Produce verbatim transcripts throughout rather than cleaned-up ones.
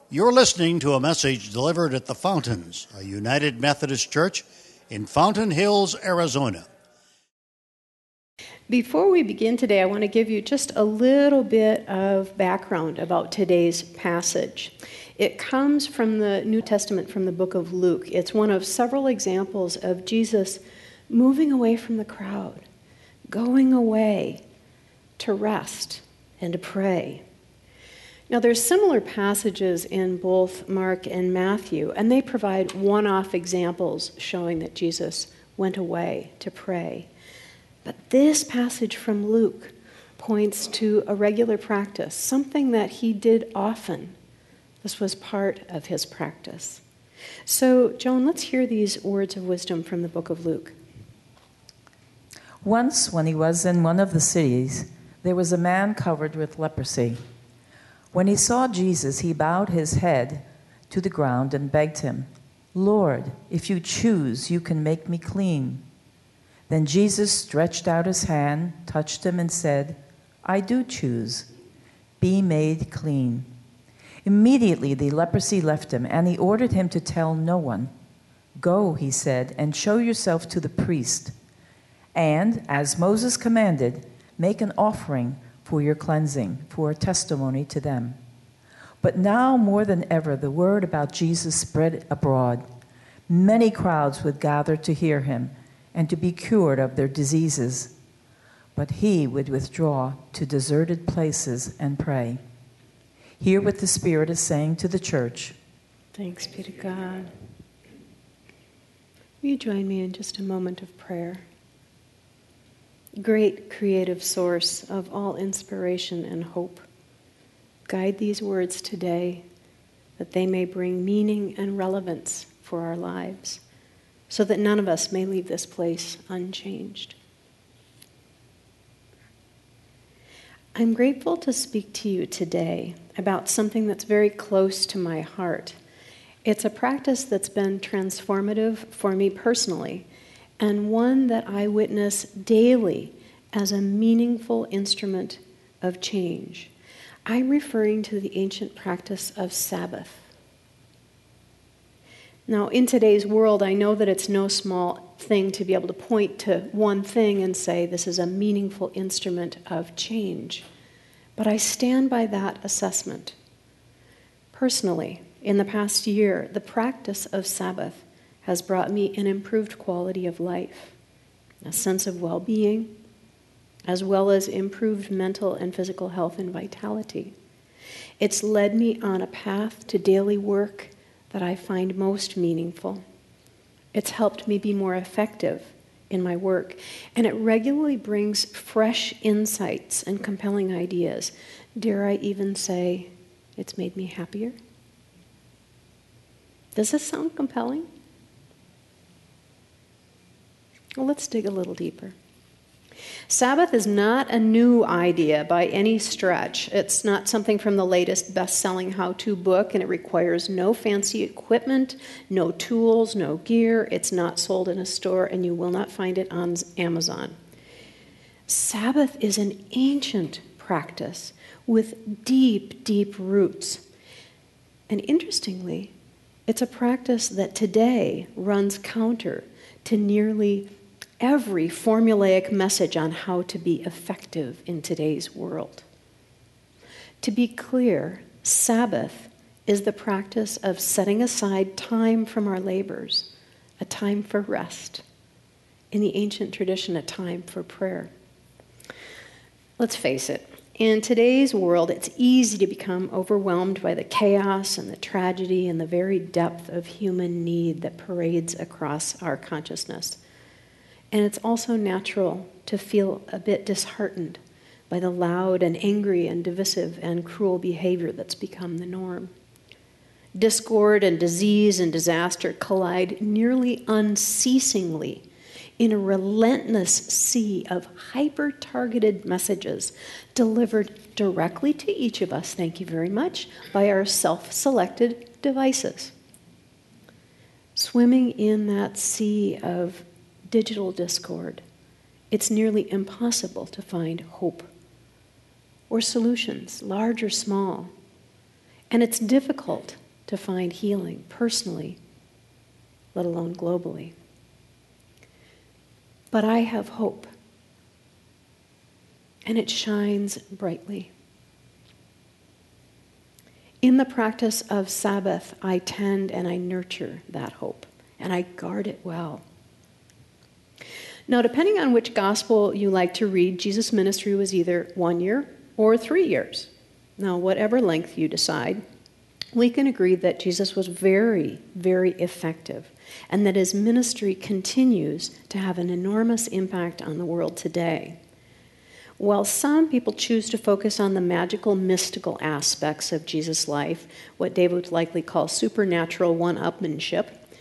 You're listening to a message delivered at the Fountains, a United Methodist Church in Fountain Hills, Arizona. Before we begin today, I want to give you just a little bit of background about today's passage. It comes from the New Testament, from the book of Luke. It's one of several examples of Jesus moving away from the crowd, going away to rest and to pray. Now, there's similar passages in both Mark and Matthew, and they provide one-off examples showing that Jesus went away to pray. But this passage from Luke points to a regular practice, something that he did often. This was part of his practice. So, Joan, let's hear these words of wisdom from the book of Luke. Once, when he was in one of the cities, there was a man covered with leprosy. When he saw Jesus, he bowed his head to the ground and begged him, "Lord, if you choose, you can make me clean." Then Jesus stretched out his hand, touched him, and said, "I do choose. Be made clean." Immediately the leprosy left him, and he ordered him to tell no one. "Go," he said, "and show yourself to the priest. And, as Moses commanded, make an offering for your cleansing, for a testimony to them." But now more than ever, the word about Jesus spread abroad. Many crowds would gather to hear him and to be cured of their diseases. But he would withdraw to deserted places and pray. Hear what the Spirit is saying to the church. Thanks be to God. Will you join me in just a moment of prayer? Great creative source of all inspiration and hope, guide these words today that they may bring meaning and relevance for our lives, so that none of us may leave this place unchanged. I'm grateful to speak to you today about something that's very close to my heart. It's a practice that's been transformative for me personally, and one that I witness daily as a meaningful instrument of change. I'm referring to the ancient practice of Sabbath. Now, in today's world, I know that it's no small thing to be able to point to one thing and say this is a meaningful instrument of change. But I stand by that assessment. Personally, in the past year, the practice of Sabbath has brought me an improved quality of life, a sense of well-being, as well as improved mental and physical health and vitality. It's led me on a path to daily work that I find most meaningful. It's helped me be more effective in my work, and it regularly brings fresh insights and compelling ideas. Dare I even say, it's made me happier? Does this sound compelling? Well, let's dig a little deeper. Sabbath is not a new idea by any stretch. It's not something from the latest best-selling how-to book, and it requires no fancy equipment, no tools, no gear. It's not sold in a store, and you will not find it on Amazon. Sabbath is an ancient practice with deep, deep roots. And interestingly, it's a practice that today runs counter to nearly every formulaic message on how to be effective in today's world. To be clear, Sabbath is the practice of setting aside time from our labors, a time for rest. In the ancient tradition, a time for prayer. Let's face it, in today's world, it's easy to become overwhelmed by the chaos and the tragedy and the very depth of human need that parades across our consciousness. And it's also natural to feel a bit disheartened by the loud and angry and divisive and cruel behavior that's become the norm. Discord and disease and disaster collide nearly unceasingly in a relentless sea of hyper-targeted messages delivered directly to each of us, thank you very much, by our self-selected devices. Swimming in that sea of digital discord, it's nearly impossible to find hope or solutions, large or small. And it's difficult to find healing personally, let alone globally. But I have hope. And it shines brightly. In the practice of Sabbath, I tend and I nurture that hope, and I guard it well. Now, depending on which gospel you like to read, Jesus' ministry was either one year or three years. Now, whatever length you decide, we can agree that Jesus was very, very effective, and that his ministry continues to have an enormous impact on the world today. While some people choose to focus on the magical, mystical aspects of Jesus' life, what David would likely call supernatural one-upmanship,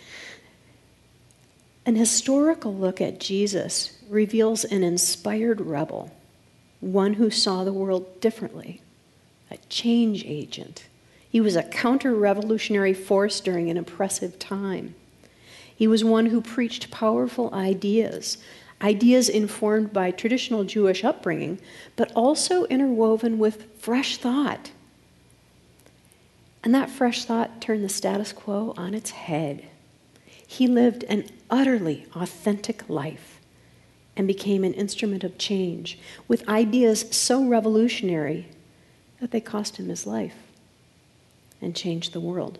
an historical look at Jesus reveals an inspired rebel, one who saw the world differently, a change agent. He was a counter-revolutionary force during an oppressive time. He was one who preached powerful ideas, ideas informed by traditional Jewish upbringing, but also interwoven with fresh thought. And that fresh thought turned the status quo on its head. He lived an utterly authentic life and became an instrument of change with ideas so revolutionary that they cost him his life and changed the world.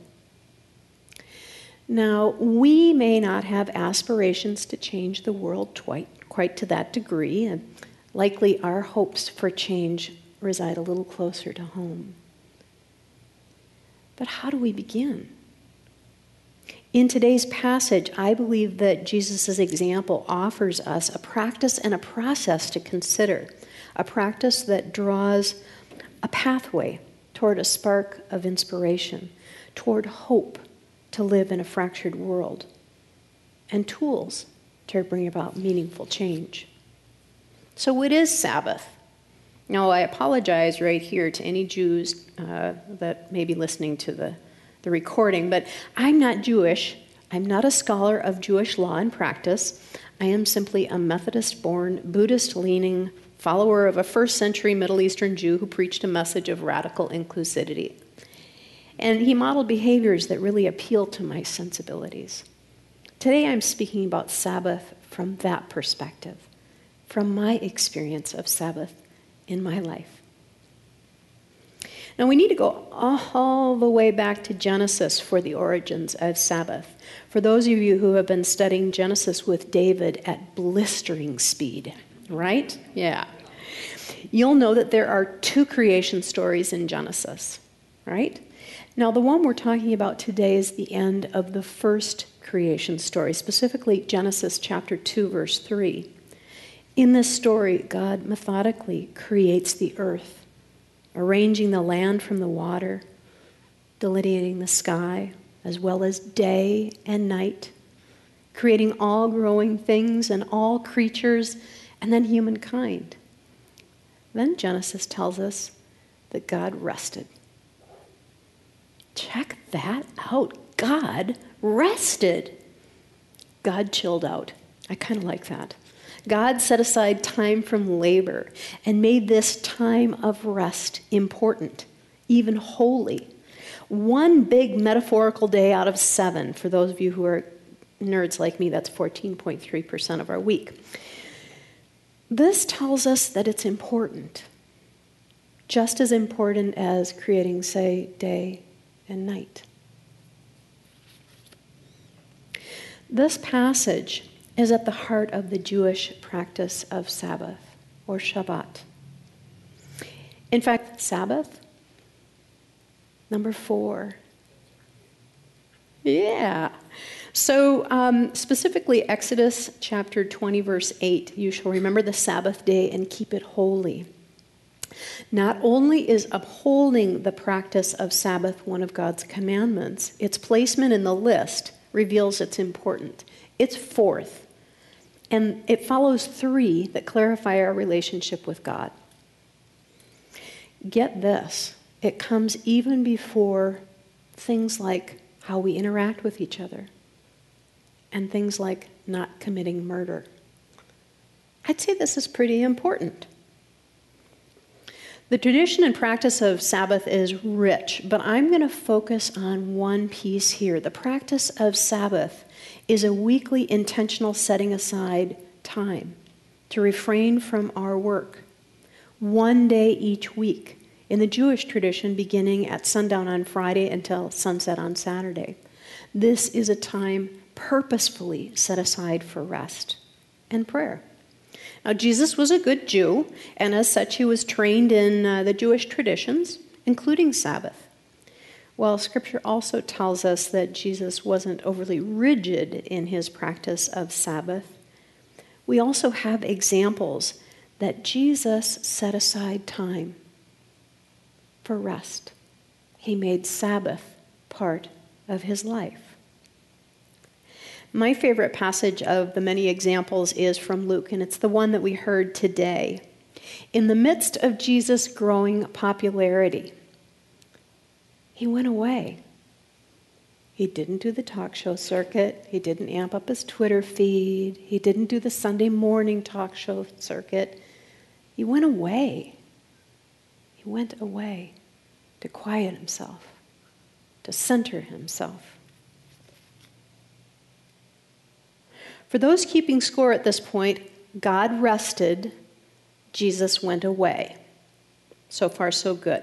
Now, we may not have aspirations to change the world quite, quite to that degree, and likely our hopes for change reside a little closer to home. But how do we begin? In today's passage, I believe that Jesus' example offers us a practice and a process to consider, a practice that draws a pathway toward a spark of inspiration, toward hope to live in a fractured world, and tools to bring about meaningful change. So what is Sabbath? Now, I apologize right here to any Jews uh, that may be listening to the, the recording, but I'm not Jewish. I'm not a scholar of Jewish law and practice. I am simply a Methodist-born, Buddhist-leaning follower of a first-century Middle Eastern Jew who preached a message of radical inclusivity. And he modeled behaviors that really appeal to my sensibilities. Today I'm speaking about Sabbath from that perspective, from my experience of Sabbath in my life. Now we need to go all the way back to Genesis for the origins of Sabbath. For those of you who have been studying Genesis with David at blistering speed, right? Yeah. You'll know that there are two creation stories in Genesis, right? Now, the one we're talking about today is the end of the first creation story, specifically Genesis chapter two, verse three. In this story, God methodically creates the earth, arranging the land from the water, delineating the sky, as well as day and night, creating all growing things and all creatures, and then humankind. Then Genesis tells us that God rested. Check that out. God rested. God chilled out. I kind of like that. God set aside time from labor and made this time of rest important, even holy. One big metaphorical day out of seven. For those of you who are nerds like me, that's fourteen point three percent of our week. This tells us that it's important. Just as important as creating, say, day and night. This passage is at the heart of the Jewish practice of Sabbath, or Shabbat. In fact, Sabbath, number four. Yeah. So um, specifically Exodus chapter twenty, verse eight, you shall remember the Sabbath day and keep it holy. Not only is upholding the practice of Sabbath one of God's commandments, its placement in the list reveals it's important. It's fourth, and it follows three that clarify our relationship with God. Get this, it comes even before things like how we interact with each other and things like not committing murder. I'd say this is pretty important. The tradition and practice of Sabbath is rich, but I'm going to focus on one piece here. The practice of Sabbath is a weekly intentional setting aside time to refrain from our work. One day each week, in the Jewish tradition, beginning at sundown on Friday until sunset on Saturday. This is a time purposefully set aside for rest and prayer. Now, Jesus was a good Jew, and as such, he was trained in uh, the Jewish traditions, including Sabbath. While Scripture also tells us that Jesus wasn't overly rigid in his practice of Sabbath, we also have examples that Jesus set aside time for rest. He made Sabbath part of his life. My favorite passage of the many examples is from Luke, and it's the one that we heard today. In the midst of Jesus' growing popularity, he went away. He didn't do the talk show circuit. He didn't amp up his Twitter feed. He didn't do the Sunday morning talk show circuit. He went away. He went away to quiet himself, to center himself. For those keeping score at this point, God rested, Jesus went away. So far, so good.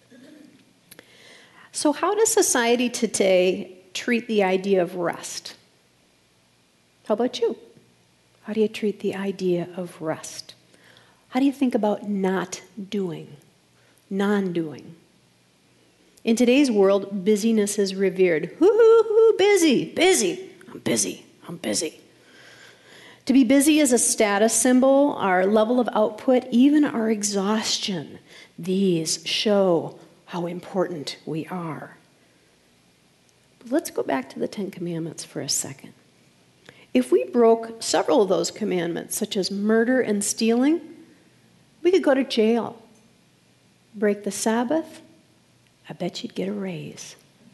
So how does society today treat the idea of rest? How about you? How do you treat the idea of rest? How do you think about not doing, non-doing? In today's world, busyness is revered. Hoo-hoo-hoo, busy, busy. I'm busy, I'm busy. To be busy is a status symbol, our level of output, even our exhaustion. These show how important we are. But let's go back to the Ten Commandments for a second. If we broke several of those commandments, such as murder and stealing, we could go to jail. Break the Sabbath, I bet you'd get a raise.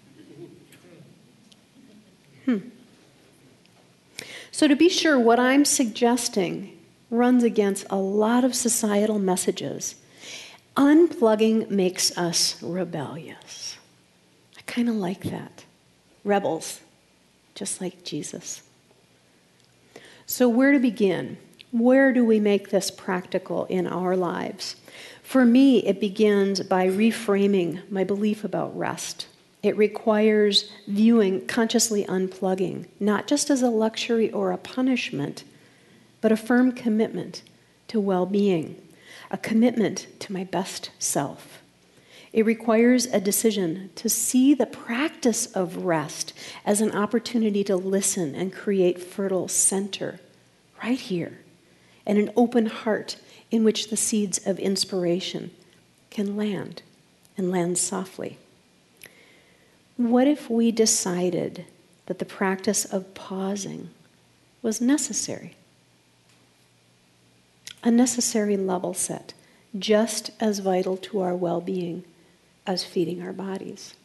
Hmm. So to be sure, what I'm suggesting runs against a lot of societal messages. Unplugging makes us rebellious. I kind of like that. Rebels, just like Jesus. So where to begin? Where do we make this practical in our lives? For me, it begins by reframing my belief about rest. It requires viewing consciously unplugging, not just as a luxury or a punishment, but a firm commitment to well-being, a commitment to my best self. It requires a decision to see the practice of rest as an opportunity to listen and create fertile center right here, and an open heart in which the seeds of inspiration can land, and land softly. What if we decided that the practice of pausing was necessary? A necessary level set, just as vital to our well-being as feeding our bodies.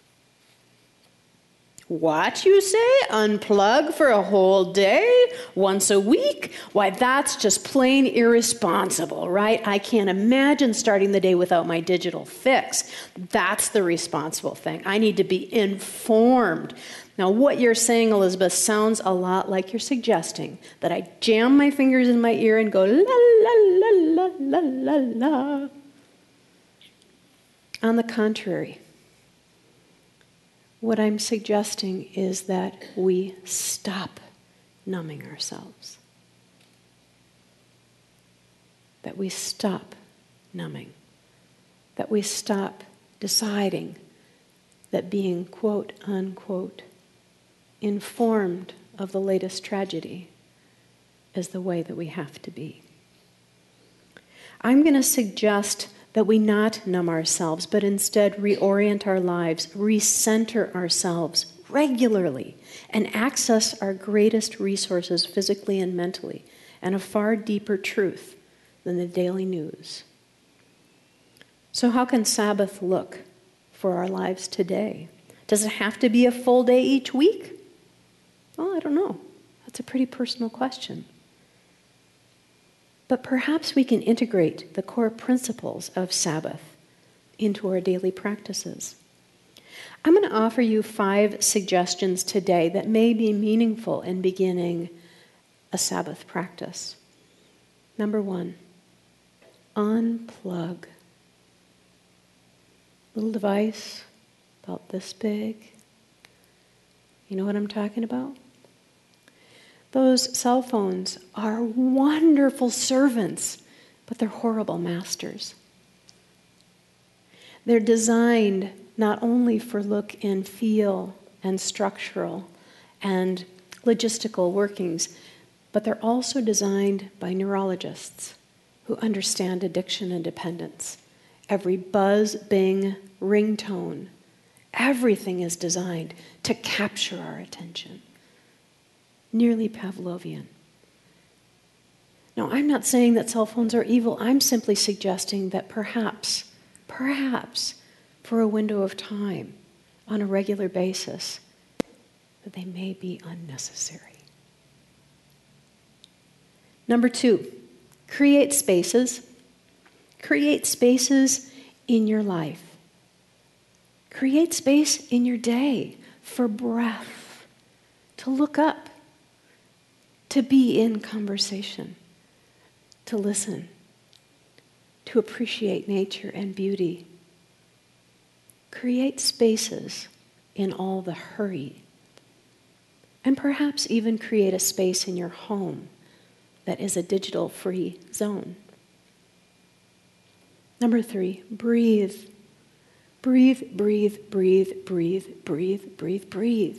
What, you say? Unplug for a whole day? Once a week? Why, that's just plain irresponsible, right? I can't imagine starting the day without my digital fix. That's the responsible thing. I need to be informed. Now, what you're saying, Elizabeth, sounds a lot like you're suggesting that I jam my fingers in my ear and go la la la la la la la. On the contrary, what I'm suggesting is that we stop numbing ourselves. That we stop numbing. That we stop deciding that being, quote, unquote, informed of the latest tragedy is the way that we have to be. I'm going to suggest that we not numb ourselves, but instead reorient our lives, recenter ourselves regularly, and access our greatest resources physically and mentally, and a far deeper truth than the daily news. So how can Sabbath look for our lives today? Does it have to be a full day each week? Well, I don't know. That's a pretty personal question. But perhaps we can integrate the core principles of Sabbath into our daily practices. I'm going to offer you five suggestions today that may be meaningful in beginning a Sabbath practice. Number one, unplug. Little device about this big. You know what I'm talking about? Those cell phones are wonderful servants, but they're horrible masters. They're designed not only for look and feel and structural and logistical workings, but they're also designed by neurologists who understand addiction and dependence. Every buzz, bing, ringtone, everything is designed to capture our attention. Nearly Pavlovian. Now, I'm not saying that cell phones are evil. I'm simply suggesting that perhaps, perhaps, for a window of time, on a regular basis, that they may be unnecessary. Number two, create spaces. Create spaces in your life. Create space in your day for breath, to look up, to be in conversation, to listen, to appreciate nature and beauty. Create spaces in all the hurry. And perhaps even create a space in your home that is a digital-free zone. Number three, breathe. Breathe, breathe, breathe, breathe, breathe, breathe, breathe.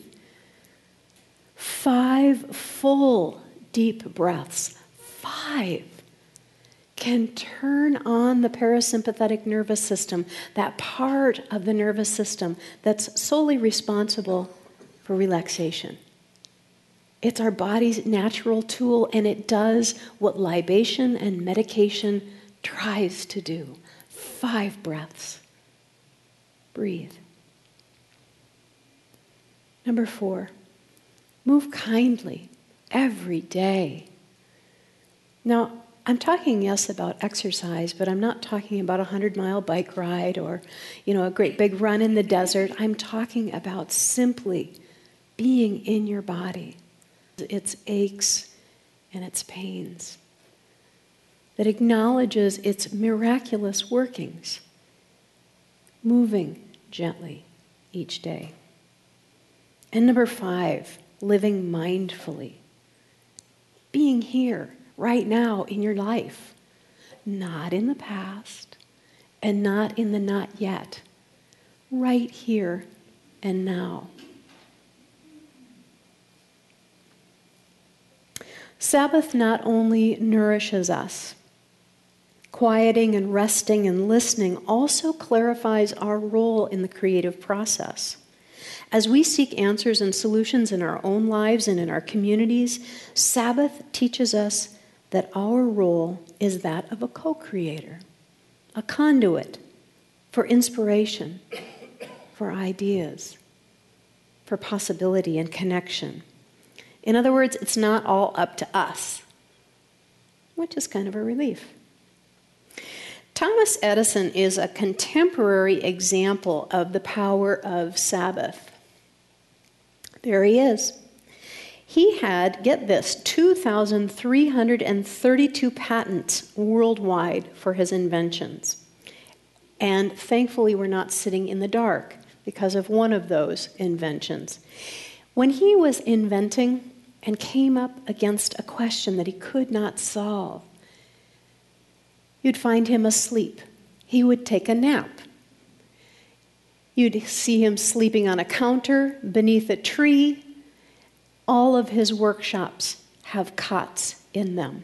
Five full deep breaths, five, can turn on the parasympathetic nervous system, that part of the nervous system that's solely responsible for relaxation. It's our body's natural tool, and it does what libation and medication tries to do. Five breaths. Breathe. Number four, move kindly every day. Now, I'm talking, yes, about exercise, but I'm not talking about a hundred-mile bike ride or, you know, a great big run in the desert. I'm talking about simply being in your body, its aches and its pains, that acknowledges its miraculous workings, moving gently each day. And number five, living mindfully, being here right now in your life, not in the past and not in the not yet, right here and now. Sabbath not only nourishes us, quieting and resting and listening also clarifies our role in the creative process. As we seek answers and solutions in our own lives and in our communities, Sabbath teaches us that our role is that of a co-creator, a conduit for inspiration, for ideas, for possibility and connection. In other words, it's not all up to us, which is kind of a relief. Thomas Edison is a contemporary example of the power of Sabbath. There he is. He had, get this, two thousand three hundred thirty-two patents worldwide for his inventions. And thankfully, we're not sitting in the dark because of one of those inventions. When he was inventing and came up against a question that he could not solve, you'd find him asleep. He would take a nap. You'd see him sleeping on a counter, beneath a tree. All of his workshops have cots in them.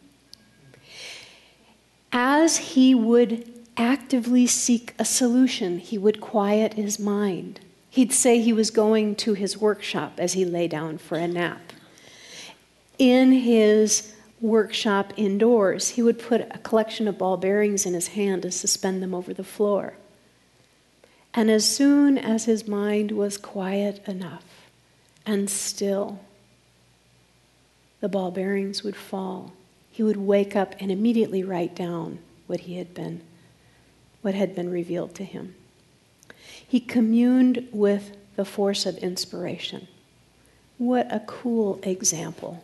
As he would actively seek a solution, he would quiet his mind. He'd say he was going to his workshop as he lay down for a nap. In his workshop indoors, he would put a collection of ball bearings in his hand and suspend them over the floor. And as soon as his mind was quiet enough and still, the ball bearings would fall. he would wake up and immediately write down what he had been, what had been revealed to him. He communed with the force of inspiration. What a cool example.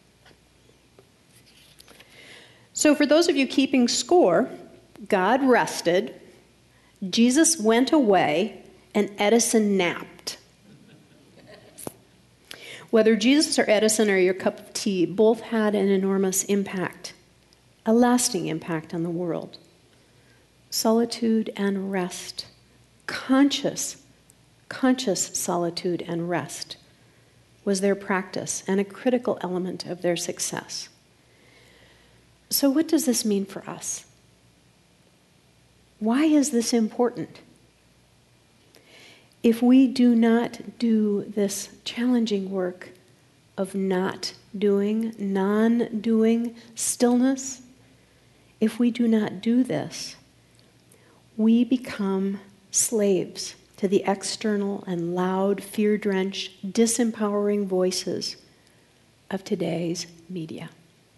So for those of you keeping score, God rested, Jesus went away, and Edison napped. Whether Jesus or Edison or your cup of tea, both had an enormous impact, a lasting impact on the world. Solitude and rest, conscious, conscious solitude and rest was their practice and a critical element of their success. So what does this mean for us? Why is this important? If we do not do this challenging work of not doing, non-doing, stillness, if we do not do this, we become slaves to the external and loud, fear-drenched, disempowering voices of today's media.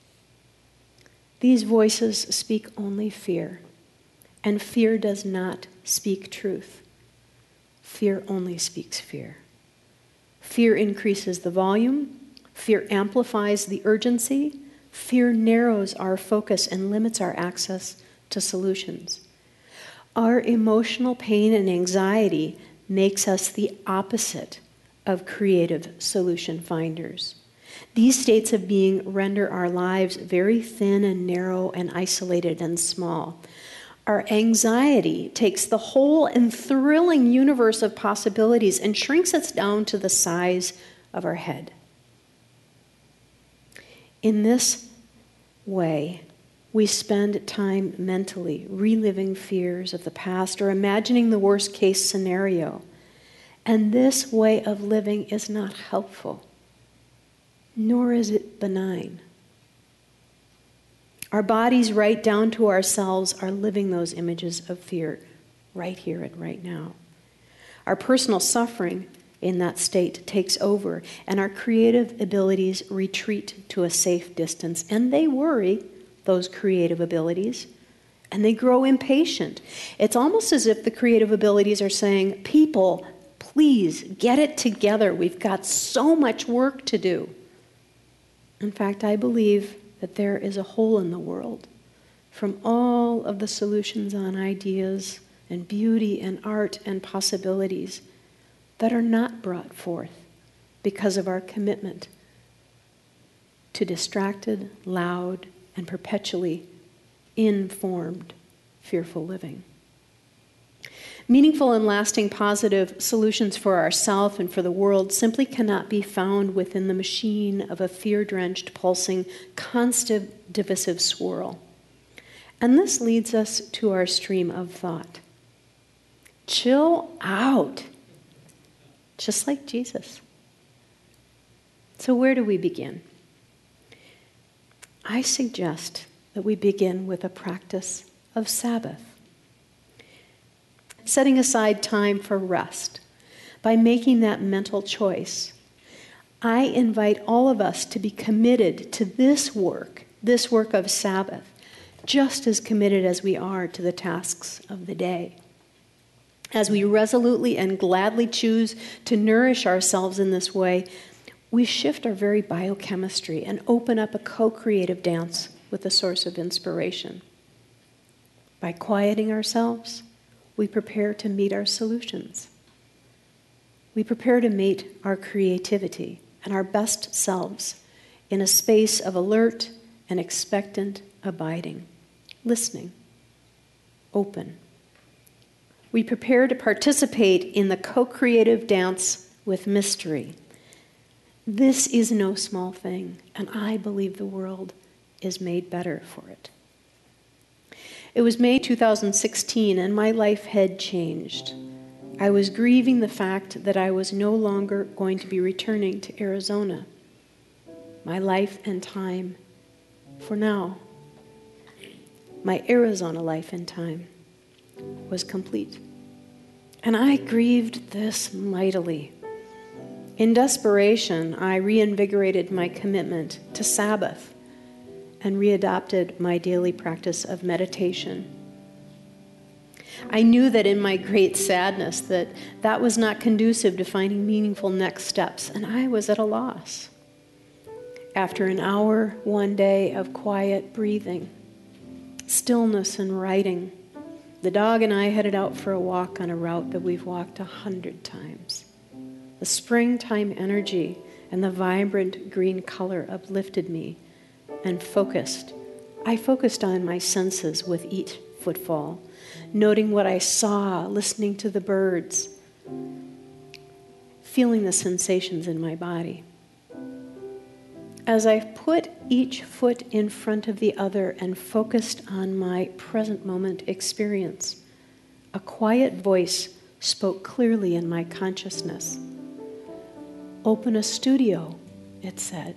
These voices speak only fear, and fear does not speak truth. Fear only speaks fear. Fear increases the volume. Fear amplifies the urgency. Fear narrows our focus and limits our access to solutions. Our emotional pain and anxiety makes us the opposite of creative solution finders. These states of being render our lives very thin and narrow and isolated and small. Our anxiety takes the whole and thrilling universe of possibilities and shrinks us down to the size of our head. In this way, we spend time mentally reliving fears of the past or imagining the worst case scenario. And this way of living is not helpful, nor is it benign. Our bodies, right down to ourselves, are living those images of fear right here and right now. Our personal suffering in that state takes over, and our creative abilities retreat to a safe distance. And they worry, those creative abilities, and they grow impatient. It's almost as if the creative abilities are saying, people, please get it together. We've got so much work to do. In fact, I believe that there is a hole in the world from all of the solutions on ideas and beauty and art and possibilities that are not brought forth because of our commitment to distracted, loud, and perpetually informed, fearful living. Meaningful and lasting positive solutions for ourselves and for the world simply cannot be found within the machine of a fear-drenched, pulsing, constant, divisive swirl. And this leads us to our stream of thought. Chill out, just like Jesus. So where do we begin? I suggest that we begin with a practice of Sabbath. Setting aside time for rest. By making that mental choice, I invite all of us to be committed to this work, this work of Sabbath, just as committed as we are to the tasks of the day. As we resolutely and gladly choose to nourish ourselves in this way, we shift our very biochemistry and open up a co-creative dance with the source of inspiration. By quieting ourselves, we prepare to meet our solutions. We prepare to meet our creativity and our best selves in a space of alert and expectant abiding, listening, open. We prepare to participate in the co-creative dance with mystery. This is no small thing, and I believe the world is made better for it. It was May two thousand sixteen, and my life had changed. I was grieving the fact that I was no longer going to be returning to Arizona. My life and time, for now, my Arizona life and time, was complete. And I grieved this mightily. In desperation, I reinvigorated my commitment to Sabbath and readopted my daily practice of meditation. I knew that in my great sadness that that was not conducive to finding meaningful next steps, and I was at a loss. After an hour one day of quiet breathing, stillness and writing, the dog and I headed out for a walk on a route that we've walked a hundred times. The springtime energy and the vibrant green color uplifted me and focused. I focused on my senses with each footfall, noting what I saw, listening to the birds, feeling the sensations in my body. As I put each foot in front of the other and focused on my present moment experience, a quiet voice spoke clearly in my consciousness. "Open a studio," it said.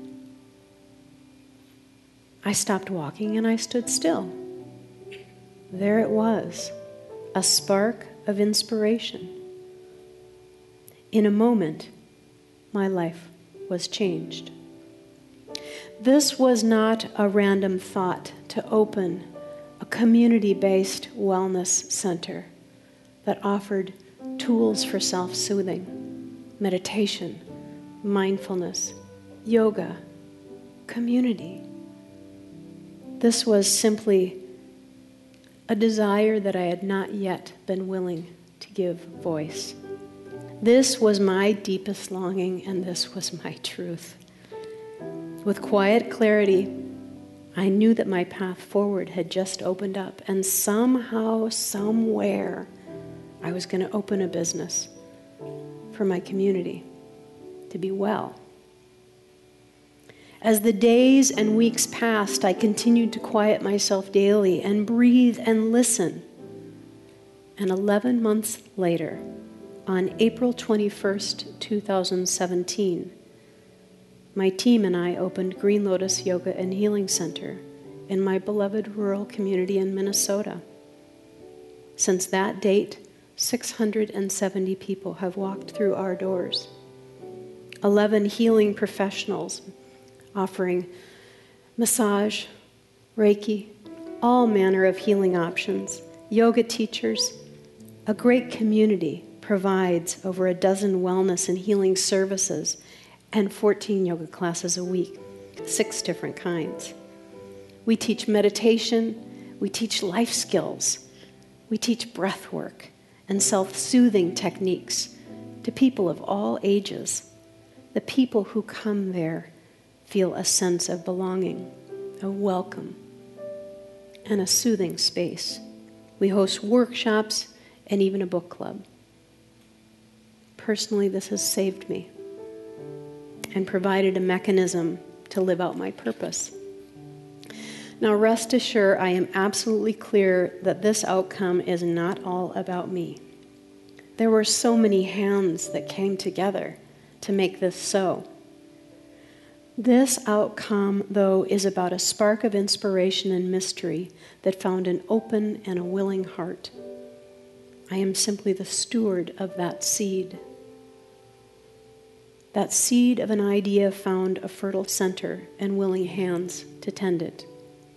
I stopped walking and I stood still. There it was, a spark of inspiration. In a moment, my life was changed. This was not a random thought to open a community-based wellness center that offered tools for self-soothing, meditation, mindfulness, yoga, community. This was simply a desire that I had not yet been willing to give voice. This was my deepest longing, and this was my truth. With quiet clarity, I knew that my path forward had just opened up, and somehow, somewhere, I was going to open a business for my community to be well. As the days and weeks passed, I continued to quiet myself daily and breathe and listen. And eleven months later, on April twenty-first, two thousand seventeen, my team and I opened Green Lotus Yoga and Healing Center in my beloved rural community in Minnesota. Since that date, six hundred seventy people have walked through our doors. eleven healing professionals offering massage, Reiki, all manner of healing options, yoga teachers. A great community provides over a dozen wellness and healing services and fourteen yoga classes a week, six different kinds. We teach meditation, we teach life skills, we teach breath work and self-soothing techniques to people of all ages. The people who come there feel a sense of belonging, a welcome, and a soothing space. We host workshops and even a book club. Personally, this has saved me and provided a mechanism to live out my purpose. Now, rest assured, I am absolutely clear that this outcome is not all about me. There were so many hands that came together to make this so. This outcome, though, is about a spark of inspiration and mystery that found an open and a willing heart. I am simply the steward of that seed. That seed of an idea found a fertile center and willing hands to tend it.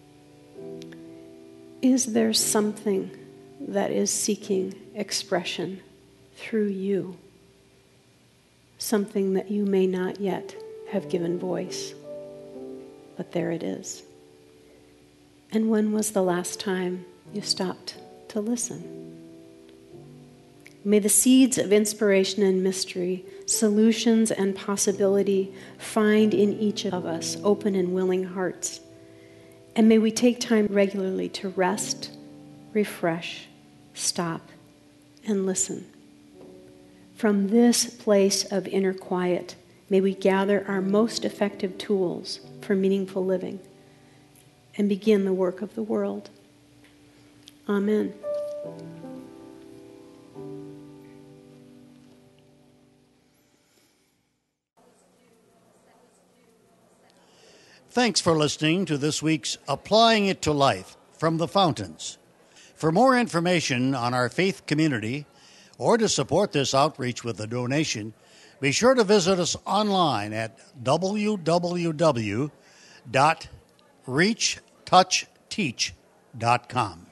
Is there something that is seeking expression through you? Something that you may not yet have given voice, but there it is. And when was the last time you stopped to listen? May the seeds of inspiration and mystery, solutions and possibility find in each of us open and willing hearts. And may we take time regularly to rest, refresh, stop, and listen. From this place of inner quiet, may we gather our most effective tools for meaningful living and begin the work of the world. Amen. Thanks for listening to this week's Applying It to Life from the Fountains. For more information on our faith community or to support this outreach with a donation, be sure to visit us online at w w w dot reach touch teach dot com.